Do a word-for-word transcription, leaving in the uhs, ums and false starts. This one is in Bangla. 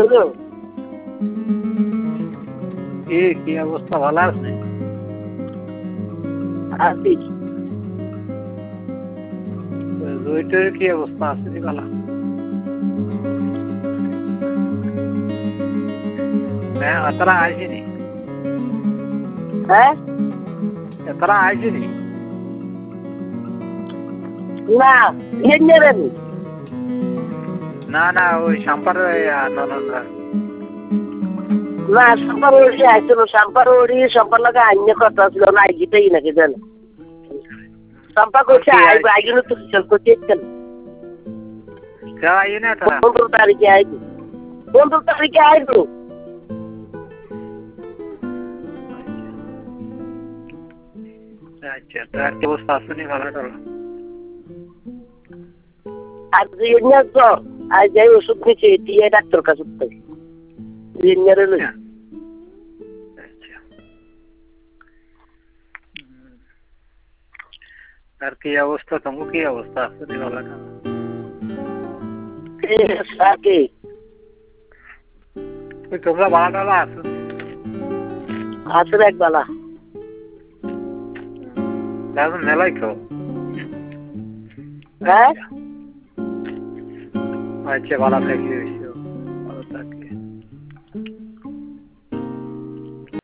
হলো কি কি অবস্থা ভালো আছে আছি জয়টের কি অবস্থা আছে রে বালা হ্যাঁ আতরা আইছিনি হ্যাঁ আতরা আইছিনি না ইয়ে নেবেন না না ওই সাম্পার না না না না সম্পার ওড়ি আইছিল সম্পার ওড়ি সম্পার লাগা আইনে কথা ছিল না আইগিতেই নাকি জান সম্পা কইছে আইব আইগুলো তো চল করতে চল যাই না তারা পনেরো তারিখে আইব পনেরো তারিখে আইব আচ্ছা তার কি অবস্থা আছে নি ভালো তো আজ ইয়ে তো আজ যাই ওষুধ নিচে দিয়ে ডাক্তার কাছে যাই ইয়ে রে আর কি অবস্থা তোমার কি অবস্থা আছে নি ভালো না এ সাকে তুই তোমরা ভালো আছো আসলে এক বালা দাদা মেলাই তো হ্যাঁ আচ্ছা ভালো থাকি